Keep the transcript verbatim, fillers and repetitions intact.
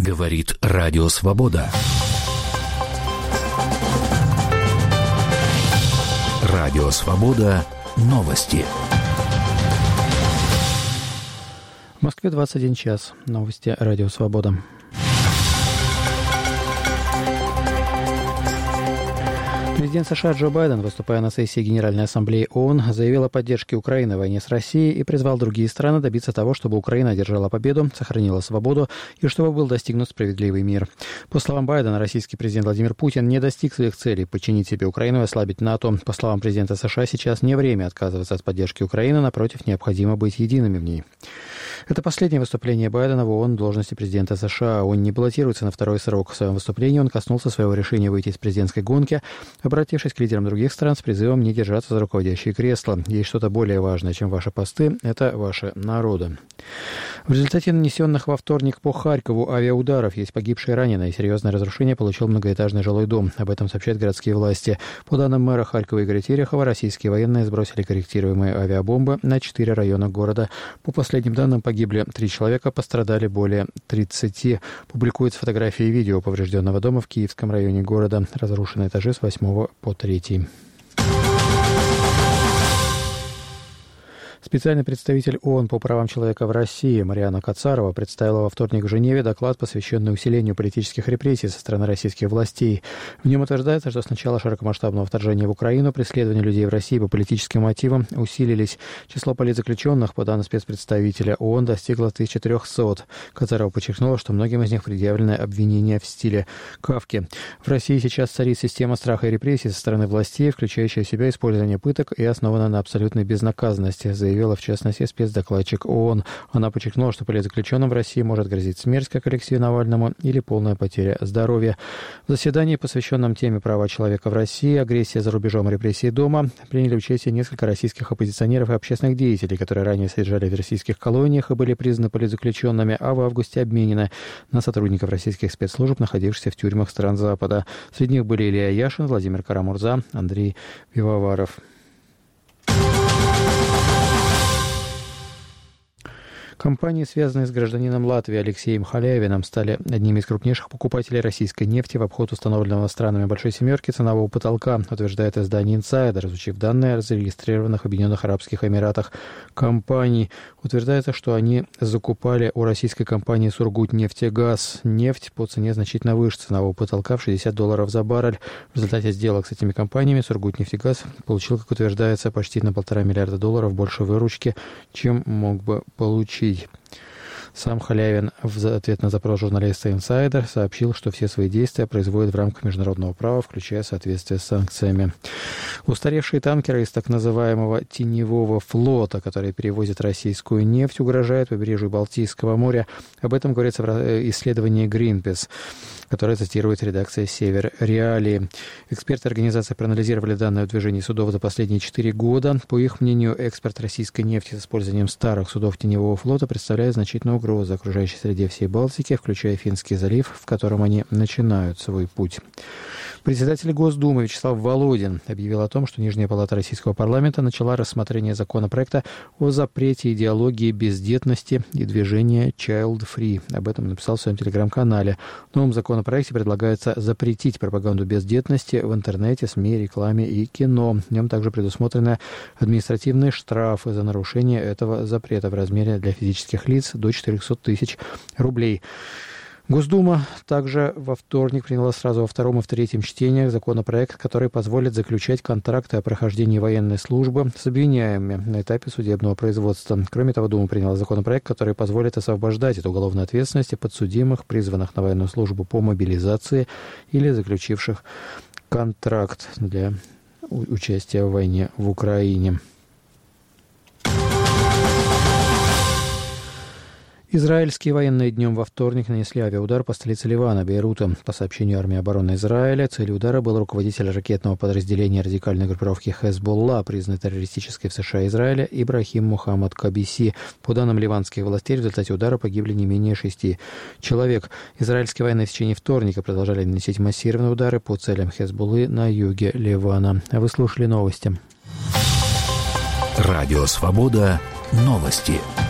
Говорит Радио Свобода. Радио Свобода. Новости. В Москве двадцать один час. Новости Радио Свобода. Президент США Джо Байден, выступая на сессии Генеральной Ассамблеи ООН, заявил о поддержке Украины в войне с Россией и призвал другие страны добиться того, чтобы Украина одержала победу, сохранила свободу и чтобы был достигнут справедливый мир. По словам Байдена, российский президент Владимир Путин не достиг своих целей подчинить себе Украину и ослабить НАТО. По словам президента США, сейчас не время отказываться от поддержки Украины, напротив, необходимо быть едиными в ней. Это последнее выступление Байдена в ООН в должности президента США. Он не баллотируется на второй срок. В своем выступлении он коснулся своего решения выйти из президентской гонки, обратившись к лидерам других стран с призывом не держаться за руководящие кресла. Есть что-то более важное, чем ваши посты. Это ваши народы. В результате нанесенных во вторник по Харькову авиаударов есть погибшие и раненые. Серьезное разрушение получил многоэтажный жилой дом. Об этом сообщают городские власти. По данным мэра Харькова Игоря Терехова, российские военные сбросили корректируемые авиабомбы на четыре района города. По последним данным, погибли три человека, пострадали более тридцати. Публикуются фотографии и видео поврежденного дома в Киевском районе города. Разрушены этажи с восьмого по третий. Специальный представитель ООН по правам человека в России Марианна Кацарова представила во вторник в Женеве доклад, посвященный усилению политических репрессий со стороны российских властей. В нем утверждается, что с начала широкомасштабного вторжения в Украину преследования людей в России по политическим мотивам усилились. Число политзаключенных, по данным спецпредставителя ООН, достигло тысячи трехсот. Кацарова подчеркнула, что многим из них предъявлены обвинения в стиле Кафки. В России сейчас царит система страха и репрессий со стороны властей, включающая в себя использование пыток и основана на абсолютной безнаказанности, заявила в частности спецдокладчик ООН. Она подчеркнула, что политзаключенным в России может грозить смерть, как Алексею Навальному, или полная потеря здоровья. В заседании, посвященном теме права человека в России, агрессия за рубежом, репрессии дома, приняли участие несколько российских оппозиционеров и общественных деятелей, которые ранее содержали в российских колониях и были признаны политзаключенными, а в августе обменены на сотрудников российских спецслужб, находившихся в тюрьмах стран Запада. Среди них были Илья Яшин, Владимир Карамурза, Андрей Пивоваров. Компании, связанные с гражданином Латвии Алексеем Халявиным, стали одними из крупнейших покупателей российской нефти в обход установленного странами Большой Семерки ценового потолка, утверждает издание «Инсайдер», изучив данные о зарегистрированных в Объединенных Арабских Эмиратах компаний. Утверждается, что они закупали у российской компании «Сургутнефтегаз» нефть по цене значительно выше ценового потолка в шестьдесят долларов за баррель. В результате сделок с этими компаниями «Сургутнефтегаз» получил, как утверждается, почти на полтора миллиарда долларов больше выручки, чем мог бы получить. Сам Халявин в ответ на запрос журналиста «Инсайдер» сообщил, что все свои действия производит в рамках международного права, включая соответствие с санкциями. Устаревшие танкеры из так называемого теневого флота, которые перевозят российскую нефть, угрожают побережью Балтийского моря. Об этом говорится в исследовании Greenpeace, которое цитирует редакция «Север Реалии». Эксперты организации проанализировали данные о движении судов за последние четыре года. По их мнению, экспорт российской нефти с использованием старых судов теневого флота представляет значительную угрозу окружающей среде всей Балтики, включая Финский залив, в котором они начинают свой путь. Председатель Госдумы Вячеслав Володин объявил о том, что Нижняя палата Российского парламента начала рассмотрение законопроекта о запрете идеологии бездетности и движения Child Free. Об этом написал в своем телеграм-канале. В новом законопроекте предлагается запретить пропаганду бездетности в интернете, СМИ, рекламе и кино. В нем также предусмотрены административные штрафы за нарушение этого запрета в размере для физических лиц до четырехсот тысяч рублей. Госдума также во вторник приняла сразу во втором и в третьем чтениях законопроект, который позволит заключать контракты о прохождении военной службы с обвиняемыми на этапе судебного производства. Кроме того, Дума приняла законопроект, который позволит освобождать от уголовной ответственности подсудимых, призванных на военную службу по мобилизации или заключивших контракт для участия в войне в Украине. Израильские военные днем во вторник нанесли авиаудар по столице Ливана, Бейрута. По сообщению армии обороны Израиля, целью удара был руководитель ракетного подразделения радикальной группировки Хезболла, признанной террористической в США и Израиля, Ибрахим Мухаммад Кабиси. По данным ливанских властей, в результате удара погибли не менее шести человек. Израильские военные в течение вторника продолжали наносить массированные удары по целям Хезболлы на юге Ливана. Вы слушали новости. Радио «Свобода». Новости.